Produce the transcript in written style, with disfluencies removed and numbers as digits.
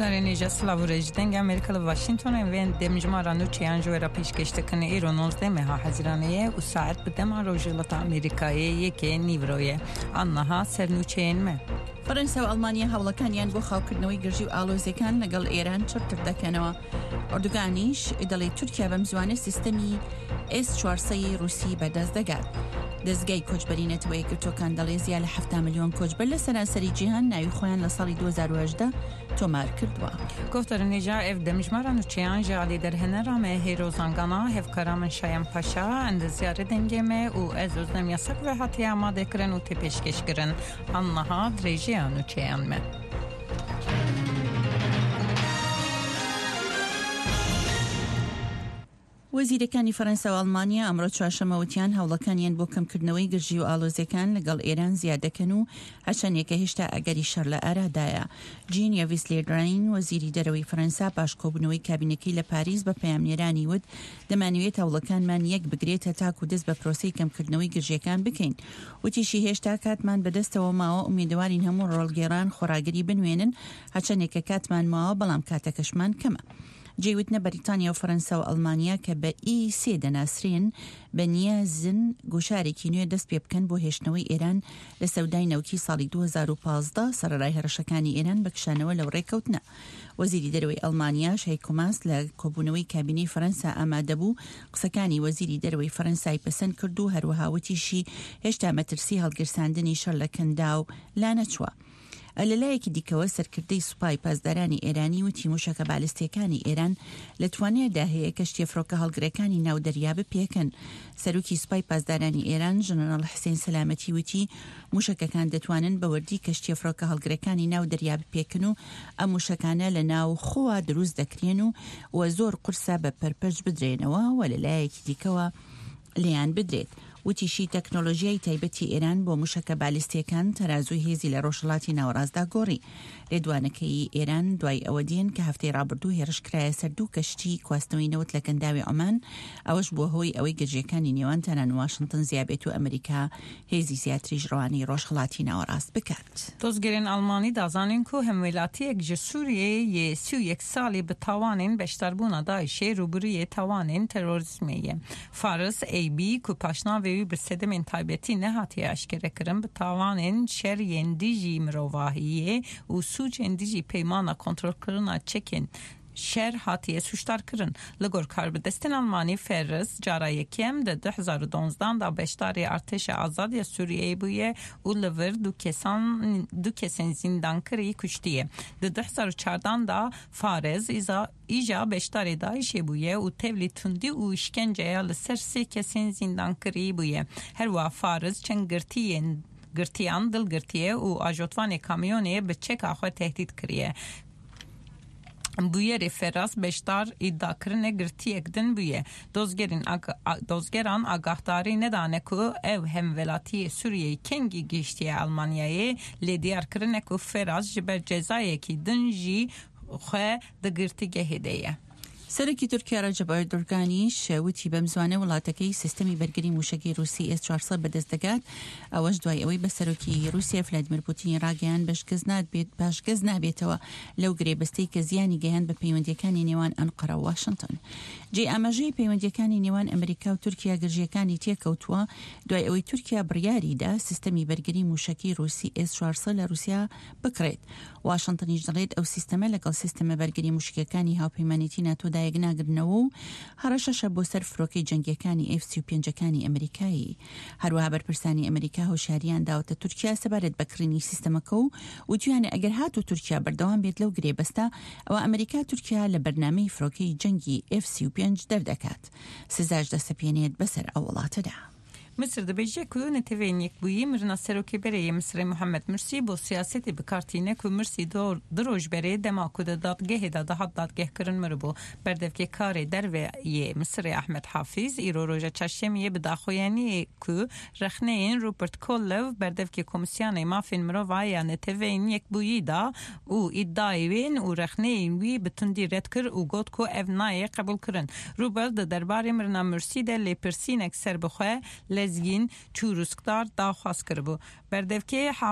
گفتارنیجا سلاورجدنگ امریکا و واشنطن وین دمجمارانو چیانجو را پیشکشته کنه ایران 19 ماه حزیرانه و ساعت بدم روجلت امریکایی یکی نیورویه آنها سرنوچین مه فرنسا و ئەڵمانیا هەوڵەکانیان بۆ خاوکردنەوەی گرژی و ئاڵۆزیەکان لەگەڵ ئێران چڕتر دەکەنەوە. ئەردوگانیش دەڵێ تورکیا بەم زوانە سیستەمی S-400 رووسی بەدەست دەگات. دەستگای کۆچبەری نەتەوە یەکگرتوەکان دەڵێ زیاد لە 7 ملیۆن کۆچبەر لە سەرانسەری جیهان ناوی خۆیان لە ساڵی 2018 تۆمار کردووە. گفتارنیجا ئەف دەمژماران و چیانجا علی دەرهێنەرامە هێرۆزانگانا هێفکارامن شایان پاشا ئەندەزیارە دەنگێمە و ئەزۆز نەمیاسەک و هاتی ئامادەکردن و تێپێشکەشکردن ئەنها درێژیان و چیانمە. وەزیرەکانی فەرەنسا و ئەڵمانیا ئەمڕۆ چوارشەممە وتیان هەوڵەکانیان بۆ کەمکردنەوەی گرژی و ئاڵۆزیەکان لەگەڵ ئێران زیاد دەکەن و هەچەندێکە هێشتا ئەگەری شەڕ لە ئارادایە. جین یاڤیس لێدراین وەزیری دەرەوەی فەرەنسا پاش کۆبوونەوەی کابینەکەی لە پاریس بە پەیامنێرانی وت دەمانەوێت هەوڵەکانمان یەک بگرێتە تاکو دەست بە پرۆسەی کەمکردنەوەی گرژیەکان بکەین. وتیشی هێشتا کاتمان بەدەستەوە ماوە ئومێدوارین هەموو ڕۆڵگێڕان خۆراگەری بنوێنن هەچەندێکە کاتمان ماوە بەڵام کاتەکەشمان کەمە. جێوتنە بەریتانیا و فەرەنسا و ئەڵمانیا کە بە E3 دەناسرێن بە نیازن گۆشارێکی نوێ دەست پێ بکەن بۆ هێشتنەوەی ئێران لە سەودای نەوکی ساڵی 2015 سەرەڕای هەرەشەکانی ئێران بەکشانەوە لەو ڕێکەوتنە. وەزیری دەرەوەی ئەڵمانیا هەیکۆ ماس لە کۆبوونەوەی کابینەی فەرەنسا ئامادەبوو قسەکانی وەزیری دەرەوەی فەرەنسای پەسەند کرد و هەروەها وتیشی هێشتا مەترسی هەڵگرساندنی شەڕ لە کەندا و لا نەچووە. لەلایەکی دیکەوە سەرکردەی سوپای پاسدارانی ئێرانی وتی موشەکە بالستیەکانی ئێران لە توانایدا هەیە کە شتێفڕۆکە هەڵگرەکانی ناو دەریا بپێکن. سەرۆکی سوپای پاسدارانی ئێران ژنەرال حسین سەلامەتی وتی موشەکەکان دەتوانن بەوردی کە شتێفڕۆکە هەڵگرەکانی ناو دەریا بپێکن و ئەم موشەکانە لە ناو خۆوە دروست دەکرێن و زۆر قورسە بە پەرپەرش بدرێنەوە و لەلایەکی دیکەوە لیان بدرێت. وتیشی تەکنۆلۆژیای تایبەتی ئێران بۆ موشەکە بالیستیەکان تەرازوی هێزی لە ڕۆژهەڵاتی ناوەڕاستدا گۆڕی. لێدوانەکەی ئێران دوای ئەوە دێن کە هەفتەی ڕابردوو هێرشکرایە سەر دوو کەشتی کواستنەوەی نەوت لە گەنداوی عۆمان ئەوەش بۆ هۆی ئەوەی گەجیەکانی نێوان تەنان واشنتن زیابێت و ئەمریکا هێزی زیاتریش ڕەوانەی ڕۆژهەڵاتی ناوەڕاست بکات. دۆزگەرێن ئەڵمانی دازانین کو هەمویلاتیەک ji Sûriyê 31 salî bi tawanên beşdarbûna Daişê rûbirûyê tawanên terorîzmê. Faris AB ku paşnavê wî bi sedemên taybetî nehatiye eşkerekirin bi tawanên şeriyên dijî mirovahiyê û sûcên dijî peymana kontrolkirina çekên şer hatiye suçlar kirin. Li gor karbidestên Almanî Faris cara yekem de 2012 da beşdarê artêşa azadiya Sûriyeyê bûye û li vir du kesên zindankirî kuştiye. Di 2014 da Faris îja beşdarê Daişê bûye û tevlî tundî û işkenceya li ser sê kesên zindankirî bûye. Her wa Faris çend girtiyan dilgirtiye û ajotvanê kamyonê bi çeka xwe tehdît kiriye. Bûyerê Feras beşdar îddiakirinê girtiyek din bûye. Dozgeran agahdarî nedane ku ev hemwelatiyê Sûriyeyê kengî gihîştiye Almanyayê lê diyarkirine ku Feras ji ber cezayekî din jî xwe di girtîgehê de ye. سەرۆکی تورکیا ڕەجەب ئەردۆغانیش وتی بەم زوانە وڵاتەکەی سیستەمی بەرگری موشەکی رووسی S-400 بەدەست دەگات. ئەوەش دوای ئەوەی بە سەرۆکی رووسیا ڤلادیمیر پوتینی ڕاگەیان باشگەز نابێتەوە لەو گرێبەستەی کە زیانی گەیان بە پەیوەندیەکانی نێوان ئەنقەرە و واشنتن. جێ ئاماژەی پەیوەندیەکانی نێوان ئەمریکا و تورکیا گرژیەکانی تێکەوتووە دوای ئەوەی تورکیا بڕیاریدا سیستەمی بەرگری موشەکی رووسی S-400 لە رووسیا بکرێت. واشنتنیش دەڵێت ئەو سیستەمە لەگەڵ سیستەمە بەرگری موشکەکانی هاوپەیمانێتی ناتۆدا یەکناگرنەوە و هەڕەشەشە بۆ سەر فرۆکەی جەنگیەکانی F-35ەکانی ئەمریکایی. هەروەها بەرپرسانی ئەمریکا هۆشیاریان داوەتە تورکیا سەبارەت بەکڕینی سیستەمەکە و وتیانە ئەگەر هاتو تورکیا بەردەوام بێت لەو گرێبەستە ئەوە ئەمریکا تورکیا لە بەرنامەی فرۆکەی جەنگی F-35 دەردەکات. سزاش دەسەپێنێت بەسەر ئەو وڵاتەدا. مصر دبیجه که نتوین یک بویی مرنا سروکی برای مصر محمد مرسی با سیاستی بکارتینه که مرسی دروش برای دما کد دادگه دادگه کرن مربو بردف که کار در و مصر احمد حافظ ایرو روژه چشمیه بداخویانی که رخنه این روپرت کولو بردف که کمیسیون مافین مرو وای نتوین یک بویی دا او ادعای وین او رخنه این وی بتندی رد کر او گفت که افنای قبول کرن روبرت درباره مرنا مرسی در لپرسین اکثر بخواه لزگین چوروسکدار داخواست کرد بو بردف که